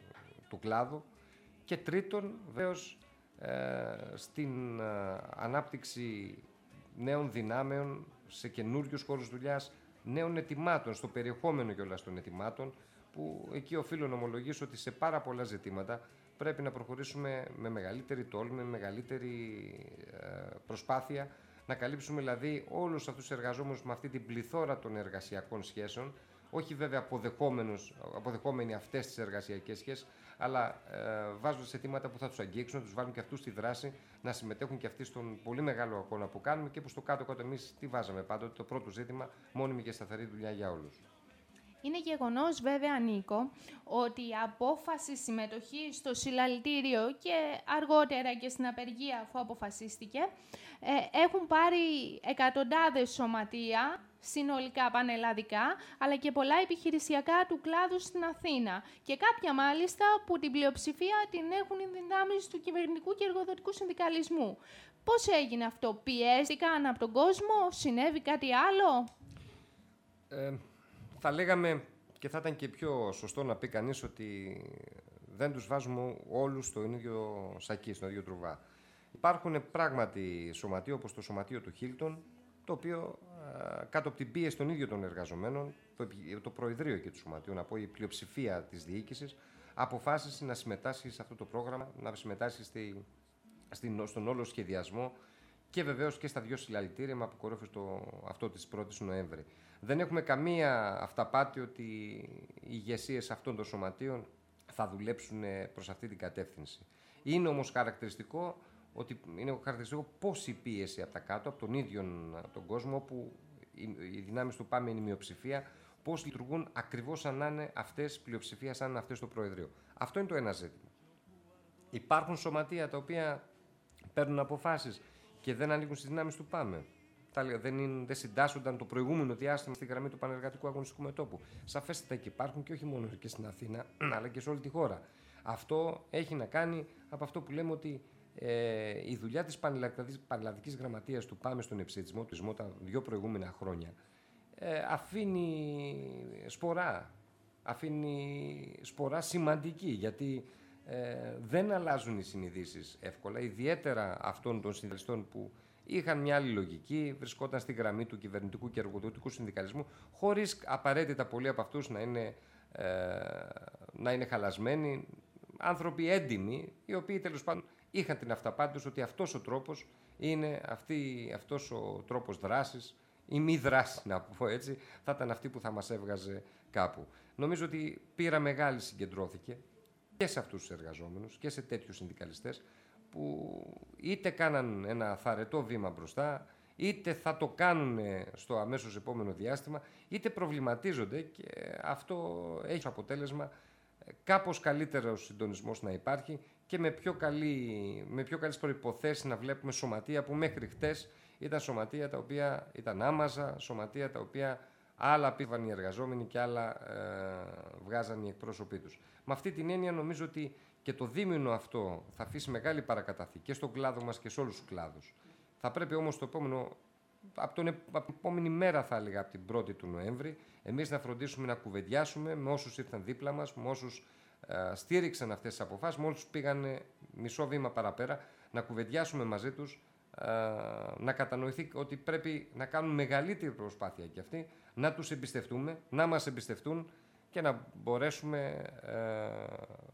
του κλάδου. Και τρίτον, βέβαιως, ε, στην ε, ανάπτυξη νέων δυνάμεων σε καινούριους χώρους δουλειάς, νέων ετοιμάτων, στο περιεχόμενο κιόλας των ετοιμάτων, που εκεί οφείλω να ομολογήσω ότι σε πάρα πολλά ζητήματα πρέπει να προχωρήσουμε με μεγαλύτερη τόλμη, με μεγαλύτερη ε, προσπάθεια, να καλύψουμε δηλαδή όλους αυτούς τους εργαζόμενους με αυτή την πληθώρα των εργασιακών σχέσεων, όχι βέβαια αποδεχόμενοι αυτές τις εργασιακές σχέσεις, αλλά ε, βάζοντας αιτήματα που θα τους αγγίξουν, να τους βάλουν και αυτούς στη δράση, να συμμετέχουν και αυτοί στον πολύ μεγάλο αγώνα που κάνουμε και που στο κάτω-κάτω εμείς τι βάζαμε πάντοτε, το πρώτο ζήτημα, μόνιμη και σταθερή δουλειά για όλους. Είναι γεγονός βέβαια, Νίκο, ότι η απόφαση συμμετοχής στο συλλαλητήριο και αργότερα και στην απεργία, αφού αποφασίστηκε, ε, έχουν πάρει εκατοντάδες σωματεία, συνολικά πανελλαδικά, αλλά και πολλά επιχειρησιακά του κλάδου στην Αθήνα. Και κάποια μάλιστα που την πλειοψηφία την έχουν οι δυνάμεις του κυβερνητικού και εργοδοτικού συνδικαλισμού. Πώς έγινε αυτό, πιέστηκαν από τον κόσμο, συνέβη κάτι άλλο? Ε... Θα λέγαμε και θα ήταν και πιο σωστό να πει κανείς ότι δεν τους βάζουμε όλους στο ίδιο σακί, στο ίδιο τρουβά. Υπάρχουν πράγματι σωματεία όπως το σωματείο του Χίλτον, το οποίο α, κάτω από την πίεση των ίδιων των εργαζομένων, το, το Προεδρείο και του Σωματείου, να πω η πλειοψηφία της διοίκησης, αποφάσισε να συμμετάσχει σε αυτό το πρόγραμμα, να συμμετάσχει στη, στην, στον όλο σχεδιασμό και βεβαίως και στα δύο συλλαλητήρια με αποκορύφωση το, αυτό της πρώτης Νοέμβρη. Δεν έχουμε καμία αυταπάτη ότι οι ηγεσίες αυτών των σωματείων θα δουλέψουν προς αυτή την κατεύθυνση. Είναι όμως χαρακτηριστικό ότι είναι χαρακτηριστικό πώς η πίεση από τα κάτω, από τον ίδιο τον κόσμο, όπου οι δυνάμεις του ΠΑΜΕ είναι η μειοψηφία, πώς λειτουργούν ακριβώς σαν να είναι αυτές πλειοψηφία, σαν να είναι αυτές στο Προεδρείο. Αυτό είναι το ένα ζήτημα. Υπάρχουν σωματεία τα οποία παίρνουν αποφάσεις και δεν ανήκουν στις δυνάμεις του ΠΑΜΕ. Δεν, είναι, δεν συντάσσονταν το προηγούμενο διάστημα στη γραμμή του Πανεργατικού Αγωνιστικού Μετώπου. Σαφέστατα και υπάρχουν και όχι μόνο και στην Αθήνα, αλλά και σε όλη τη χώρα. Αυτό έχει να κάνει από αυτό που λέμε ότι ε, η δουλειά της Πανελλαδικής Γραμματείας του ΠΑΜΕ στον εψηδισμό του τα δύο προηγούμενα χρόνια ε, αφήνει σπορά. Αφήνει σπορά σημαντική, γιατί ε, δεν αλλάζουν οι συνειδήσεις εύκολα, ιδιαίτερα αυτών των συνδικαλιστών που είχαν μια άλλη λογική, βρισκόταν στη γραμμή του κυβερνητικού και εργοδοτικού συνδικαλισμού, χωρίς απαραίτητα πολλοί από αυτούς να είναι, ε, να είναι χαλασμένοι, άνθρωποι έντιμοι, οι οποίοι τέλος πάντων είχαν την αυταπάτη τους ότι αυτός ο τρόπος είναι αυτή, αυτός ο τρόπος δράσης, η μη δράση, να πω έτσι, θα ήταν αυτή που θα μας έβγαζε κάπου. Νομίζω ότι πείρα μεγάλη συγκεντρώθηκε και σε αυτούς τους εργαζόμενους και σε τέτοιους συνδικαλιστές, που είτε κάναν ένα θαρετό βήμα μπροστά, είτε θα το κάνουν στο αμέσως επόμενο διάστημα, είτε προβληματίζονται, και αυτό έχει αποτέλεσμα κάπως καλύτερος συντονισμός να υπάρχει και με πιο, καλή, με πιο καλές προϋποθέσεις να βλέπουμε σωματεία που μέχρι χτες ήταν σωματεία τα οποία ήταν άμαζα, σωματεία τα οποία άλλα πήβαν οι εργαζόμενοι και άλλα ε, βγάζαν οι εκπρόσωποι τους. Με αυτή την έννοια νομίζω ότι και το δίμηνο αυτό θα αφήσει μεγάλη παρακαταθήκη και στον κλάδο μας και σε όλους τους κλάδους. Θα πρέπει όμως το επόμενο, από, τον, από την επόμενη μέρα θα έλεγα, από την πρώτη του Νοέμβρη, εμείς να φροντίσουμε να κουβεντιάσουμε με όσους ήρθαν δίπλα μας, με όσους ε, στήριξαν αυτές τις αποφάσεις, με όσους πήγαν μισό βήμα παραπέρα, να κουβεντιάσουμε μαζί τους, ε, να κατανοηθεί ότι πρέπει να κάνουν μεγαλύτερη προσπάθεια και αυτοί, να τους εμπιστευτούμε, να μας εμπιστευτούν και να μπορέσουμε ε,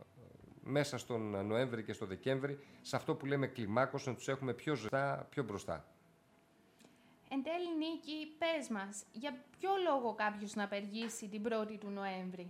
μέσα στον Νοέμβρη και στο Δεκέμβρη, σε αυτό που λέμε κλιμάκωση, να τους έχουμε πιο ζεστά, πιο μπροστά. Εν τέλει, Νίκη, πες μας, για ποιο λόγο κάποιος να απεργήσει την πρώτη του Νοέμβρη?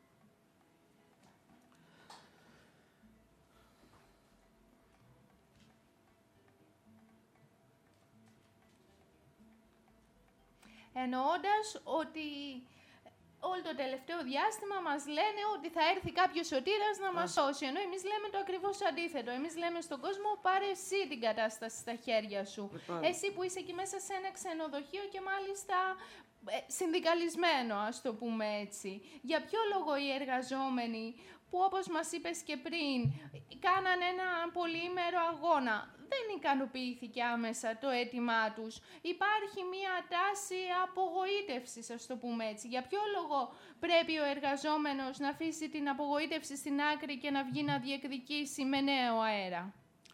Εννοώντας ότι όλο το τελευταίο διάστημα μας λένε ότι θα έρθει κάποιος σωτήρας να μας σώσει, ενώ εμείς λέμε το ακριβώς αντίθετο. Εμείς λέμε στον κόσμο, πάρε εσύ την κατάσταση στα χέρια σου. Λοιπόν. Εσύ που είσαι εκεί μέσα σε ένα ξενοδοχείο και μάλιστα συνδικαλισμένο, ας το πούμε έτσι. Για ποιο λόγο οι εργαζόμενοι, που όπως μας είπες και πριν, κάναν ένα πολυήμερο αγώνα, δεν ικανοποιήθηκε άμεσα το αίτημά τους. Υπάρχει μία τάση απογοήτευσης, ας το πούμε έτσι. Για ποιο λόγο πρέπει ο εργαζόμενος να αφήσει την απογοήτευση στην άκρη και να βγει να διεκδικήσει με νέο αέρα?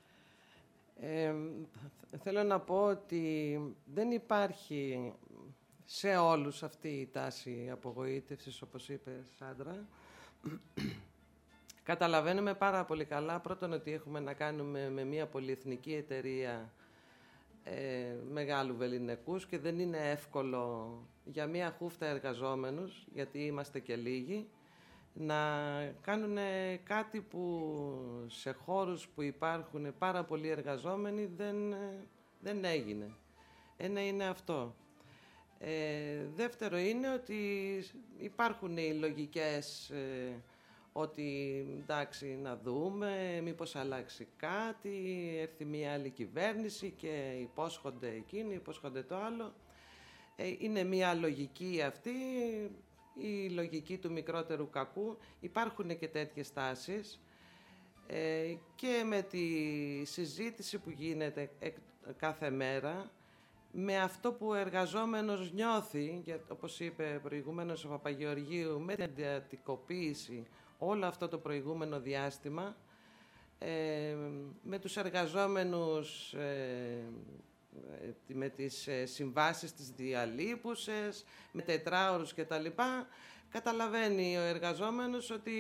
Ε, θέλω να πω ότι δεν υπάρχει σε όλους αυτή η τάση απογοήτευσης, όπως είπε Σάντρα. Καταλαβαίνουμε πάρα πολύ καλά, πρώτον, ότι έχουμε να κάνουμε με μια πολυεθνική εταιρεία ε, μεγάλου βεληνικούς και δεν είναι εύκολο για μια χούφτα εργαζόμενους, γιατί είμαστε και λίγοι, να κάνουν κάτι που σε χώρους που υπάρχουν πάρα πολλοί εργαζόμενοι δεν, δεν έγινε. Ένα είναι αυτό. Ε, δεύτερο είναι ότι υπάρχουν οι λογικές ε, ότι εντάξει να δούμε, μήπως αλλάξει κάτι, έρθει μια άλλη κυβέρνηση και υπόσχονται εκείνοι, υπόσχονται το άλλο. Ε, είναι μια λογική αυτή, η λογική του μικρότερου κακού. Υπάρχουν και τέτοιες τάσεις ε, και με τη συζήτηση που γίνεται κάθε μέρα, με αυτό που ο εργαζόμενος νιώθει, για, όπως είπε προηγουμένως ο Παπαγεωργίου, με την εντατικοποίηση όλο αυτό το προηγούμενο διάστημα, ε, με τους εργαζόμενους, ε, με τις συμβάσεις της διαλείπουσες, με τετράωρους κτλ. Καταλαβαίνει ο εργαζόμενος ότι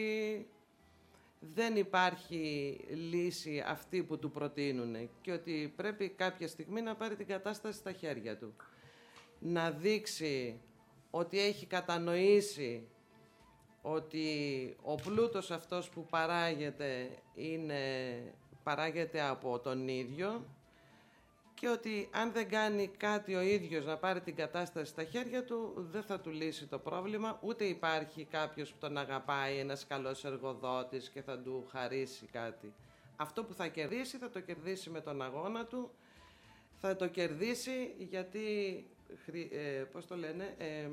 δεν υπάρχει λύση αυτή που του προτείνουν και ότι πρέπει κάποια στιγμή να πάρει την κατάσταση στα χέρια του. Να δείξει ότι έχει κατανοήσει ότι ο πλούτος αυτός που παράγεται είναι, παράγεται από τον ίδιο και ότι αν δεν κάνει κάτι ο ίδιος να πάρει την κατάσταση στα χέρια του, δεν θα του λύσει το πρόβλημα, ούτε υπάρχει κάποιος που τον αγαπάει, ένας καλός εργοδότης και θα του χαρίσει κάτι. Αυτό που θα κερδίσει, θα το κερδίσει με τον αγώνα του, θα το κερδίσει γιατί, ε, πώς το λένε, ε,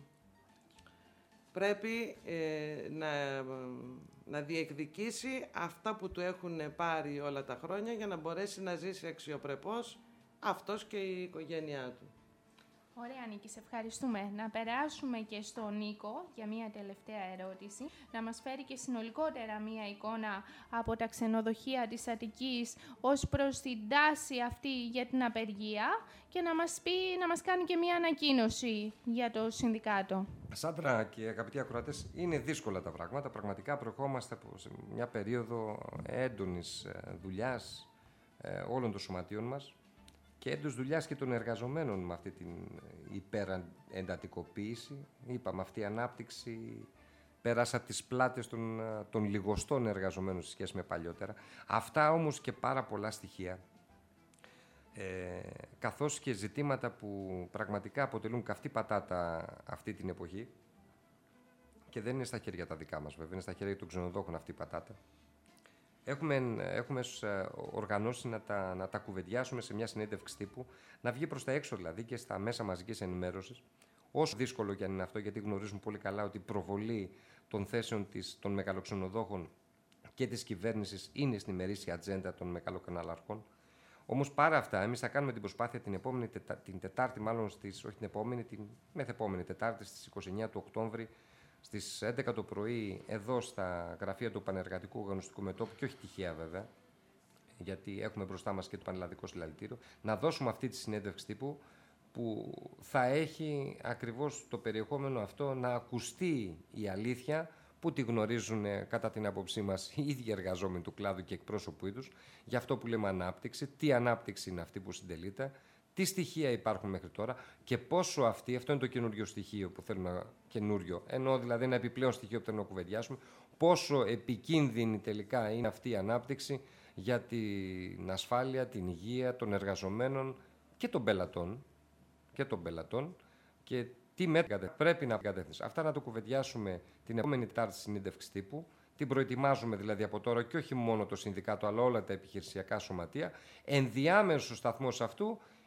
πρέπει ε, να, να διεκδικήσει αυτά που του έχουν πάρει όλα τα χρόνια για να μπορέσει να ζήσει αξιοπρεπώς αυτός και η οικογένειά του. Ωραία, Νίκη, σε ευχαριστούμε. Να περάσουμε και στον Νίκο για μία τελευταία ερώτηση. Να μας φέρει και συνολικότερα μία εικόνα από τα ξενοδοχεία της Αττικής ως προς την τάση αυτή για την απεργία και να μας πει, να μας κάνει και μία ανακοίνωση για το Συνδικάτο. Σάντρα και αγαπητοί ακροατές, είναι δύσκολα τα πράγματα. Πραγματικά προερχόμαστε από μια περίοδο έντονης δουλειάς όλων των σωματείων μας και έντος δουλειάς και των εργαζομένων με αυτή την υπερεντατικοποίηση. Είπαμε, αυτή η ανάπτυξη πέρασε από τις πλάτες των, των λιγοστών εργαζομένων σε σχέση με παλιότερα. Αυτά όμως και πάρα πολλά στοιχεία, ε, καθώς και ζητήματα που πραγματικά αποτελούν καυτή πατάτα αυτή την εποχή και δεν είναι στα χέρια τα δικά μας βέβαια, είναι στα χέρια των ξενοδόχων αυτή η πατάτα. Έχουμε, έχουμε οργανώσει να τα, να τα κουβεντιάσουμε σε μια συνέντευξη τύπου, να βγει προς τα έξω δηλαδή και στα μέσα μαζικής ενημέρωσης. Όσο δύσκολο και αν είναι αυτό, γιατί γνωρίζουμε πολύ καλά ότι η προβολή των θέσεων της, των μεγαλοξενοδόχων και της κυβέρνησης είναι στην ημερήσια ατζέντα των μεγαλοκαναλαρχών. Όμως παρά αυτά, εμείς θα κάνουμε την προσπάθεια την επόμενη τετα, την Τετάρτη, μάλλον στις, όχι την επόμενη, την μεθεπόμενη Τετάρτη, στις είκοσι εννέα του Οκτώβρη, στις έντεκα το πρωί, εδώ στα γραφεία του Πανεργατικού Οργανωστικού Μετώπου, και όχι τυχαία βέβαια, γιατί έχουμε μπροστά μας και το Πανελλαδικό Συλλαλητήριο, να δώσουμε αυτή τη συνέντευξη τύπου που θα έχει ακριβώς το περιεχόμενο αυτό, να ακουστεί η αλήθεια που τη γνωρίζουν κατά την άποψή μας οι ίδιοι εργαζόμενοι του κλάδου και εκπρόσωποι τους, για αυτό που λέμε ανάπτυξη, τι ανάπτυξη είναι αυτή που συντελείται, τι στοιχεία υπάρχουν μέχρι τώρα και πόσο αυτή, αυτό είναι το καινούριο στοιχείο που θέλουμε, καινούριο, ενώ δηλαδή ένα επιπλέον στοιχείο που θέλουμε να κουβεντιάσουμε, πόσο επικίνδυνη τελικά είναι αυτή η ανάπτυξη για την ασφάλεια, την υγεία των εργαζομένων και των πελατών και των πελατών και τι μέτρα πρέπει να κατεύθυνση. Αυτά να το κουβεντιάσουμε την επόμενη Τετάρτη συνέντευξη τύπου. Την προετοιμάζουμε δηλαδή από τώρα και όχι μόνο το Συνδικάτο, αλλά όλα τα επιχειρησιακά σωματεία. Ενδιάμεσος σταθμός αυτού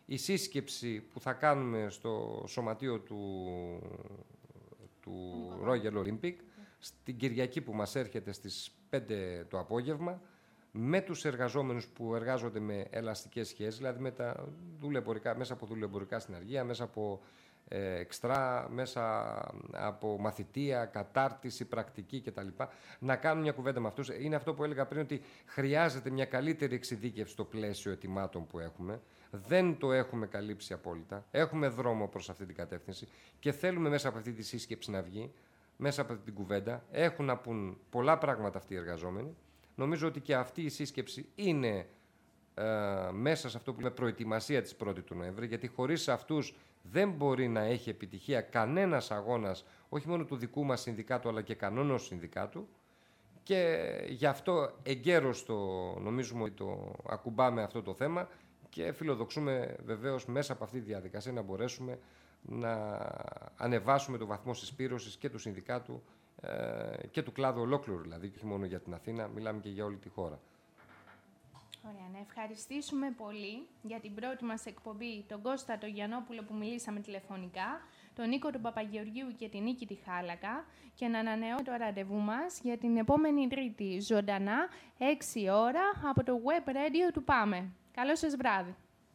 η σύσκεψη που θα κάνουμε στο σωματείο του, του Royal Olympic στην Κυριακή που μας έρχεται στις πέντε το απόγευμα, με τους εργαζόμενους που εργάζονται με ελαστικές σχέσεις, δηλαδή με τα δουλεμπορικά, μέσα από δουλεμπορικά συνεργεία, μέσα από ε, εξτρά, μέσα από μαθητεία, κατάρτιση, πρακτική κτλ. Να κάνουν μια κουβέντα με αυτούς. Είναι αυτό που έλεγα πριν, ότι χρειάζεται μια καλύτερη εξειδίκευση στο πλαίσιο ετοιμάτων που έχουμε. Δεν το έχουμε καλύψει απόλυτα. Έχουμε δρόμο προς αυτή την κατεύθυνση και θέλουμε μέσα από αυτή τη σύσκεψη να βγει, μέσα από αυτή την κουβέντα. Έχουν να πούν πολλά πράγματα αυτοί οι εργαζόμενοι. Νομίζω ότι και αυτή η σύσκεψη είναι ε, μέσα σε αυτό που λέμε προετοιμασία της πρώτη του Νοέμβρη, γιατί χωρίς αυτούς δεν μπορεί να έχει επιτυχία κανένας αγώνας, όχι μόνο του δικού μας συνδικάτου, αλλά και κανόνος συνδικάτου. Και γι' αυτό εγκαίρως το νομίζουμε ότι το ακουμπάμε αυτό το θέμα και φιλοδοξούμε βεβαίως μέσα από αυτή τη διαδικασία να μπορέσουμε να ανεβάσουμε το βαθμό συσπήρωσης και του συνδικάτου και του κλάδου ολόκληρου, δηλαδή, και όχι μόνο για την Αθήνα, μιλάμε και για όλη τη χώρα. Ωραία, να ευχαριστήσουμε πολύ για την πρώτη μας εκπομπή τον Κώστα τον Γιαννόπουλο που μιλήσαμε τηλεφωνικά, τον Νίκο τον Παπαγεωργίου και την Νίκη τη Χάλακα, και να ανανεώ το ραντεβού μας για την επόμενη Τρίτη, ζωντανά, έξι ώρα, από το web radio του Πάμε. Καλό σας βράδυ.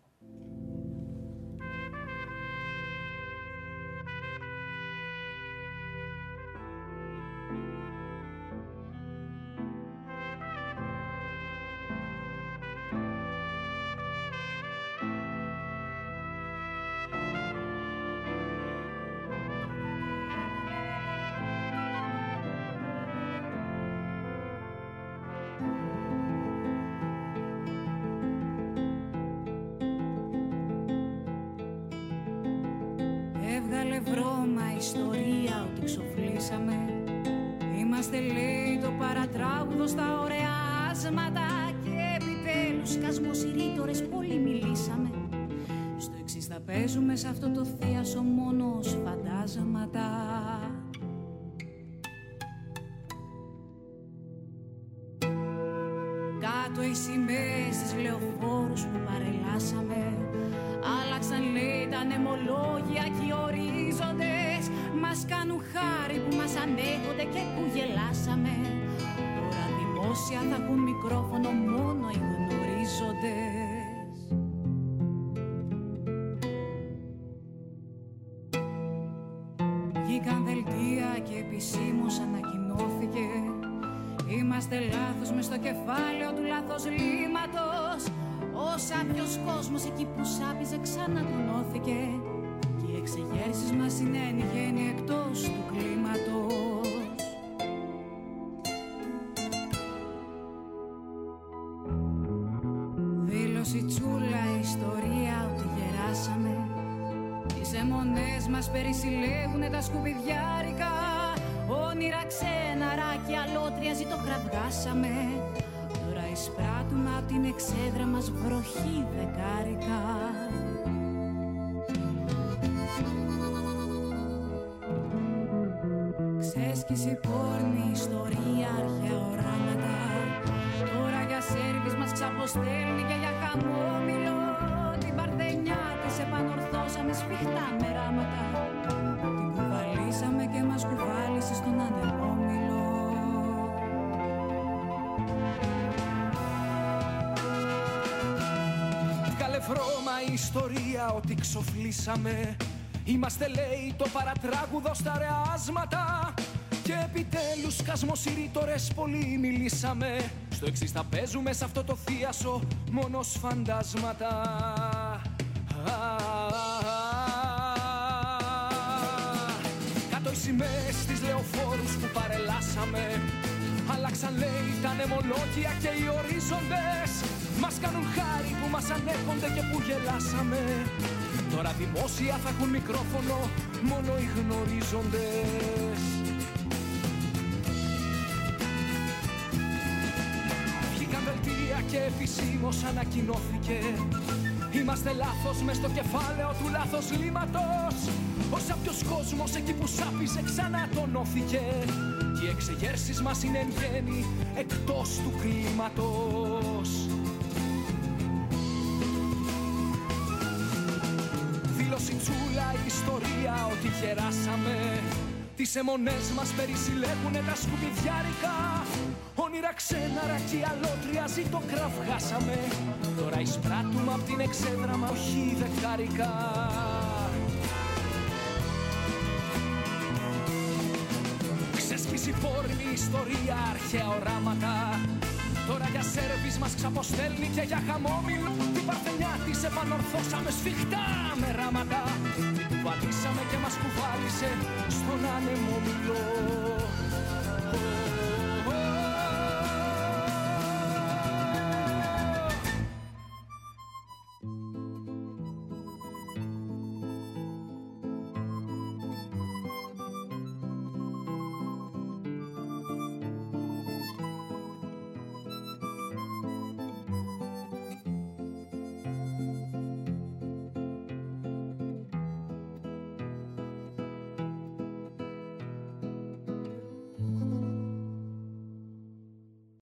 Έβγαλε βρώμα ιστορία ότι ξοφλήσαμε. Είμαστε, λέει, το παρατράγουδο στα ωραία άσματα. Και επιτέλους κασμοσυρίτορες πολύ μιλήσαμε. Στο εξής θα παίζουμε σε αυτό το θίασο μόνος φαντάσματα. Κάτω οι σημαίες στις λεωφόρους που παρελάσαμε. Άλλαξαν, λέει, τα νεμολόγια και οι ορίζοντες. Μας κάνουν χάρη που μας ανέχονται και που γελάσαμε. Τώρα δημόσια θα έχουν μικρόφωνο μόνο οι γνωρίζοντες. Βγήκαν δελτία και επισήμως ανακοινώθηκε. Είμαστε λάθος μες στο κεφάλαιο του λάθος λύματος. Ο σάπιος κόσμος εκεί που σάπιζε ξανατονώθηκε. Και οι εξεγέρσεις μας είναι εν γέννη εκτός του κλίματος. Δήλωση τσούλα ιστορία ότι γεράσαμε. Τις αιμονές μας περισυλλέγουνε τα σκουπιδιάρικα. Όνειρα ξέναρα και αλότρια ζητοκραυγάσαμε. Τώρα εισπράττουμε απ' την εξέδρα μας βροχή δεκάρικα. Ξέσκηση πόρνη, ιστορία, αρχαία οράματα. Τώρα για σέρβις μας ξαποστέλνει και για χαμόμηλο. Την παρθενιά της επανορθώσαμε σφιχτά με ράματα. Την κουβαλήσαμε και μας κουβάλισε στον ανεμόμηλο. Βρώμα η ιστορία ότι ξοφλήσαμε. Είμαστε, λέει, το παρατράγουδο στα ρεάσματα. Και επιτέλους κασμοσυρίτορες πολύ μιλήσαμε. Στο εξής θα παίζουμε σε αυτό το θίασο μόνος φαντάσματα. Κάτω οι σημαίες στις λεωφόρους που παρελάσαμε. Άλλαξαν, λέει, τα νεμολόγια και οι ορίζοντες. Μας κάνουν χάρη που μας ανέχονται και που γελάσαμε. Τώρα δημόσια θα έχουν μικρόφωνο μόνο οι γνωρίζοντες. Βγήκαν δελτία και επισήμως ανακοινώθηκε. Είμαστε λάθος μες στο κεφάλαιο του λάθος λύματος. Ο σάπιος κόσμος εκεί που σάπιζε ξανατονώθηκε. Και οι εξεγέρσεις μας είναι εν γέννη εκτός του κλίματος. καροτσούλα η ιστορία ότι γεράσαμε. Τις αιμονές μας περισυλλέγουνε τα σκουπιδιάρικα. Όνειρα ξέναρα κι αλότρια ζήτω κραυγάσαμε. Τώρα εισπράττουμε απ' την εξέδρα μα όχι δεκάρικα. Ξέσπιση πόρνη ιστορία, αρχαία οράματα. Τώρα για σέρβις μας ξαποστέλνει και για χαμόμηλο. Την παρθενιά της επανορθώσαμε σφιχτά με ράματα. Την κουβαλήσαμε και μας κουβάλισε στον άνεμο μιλό.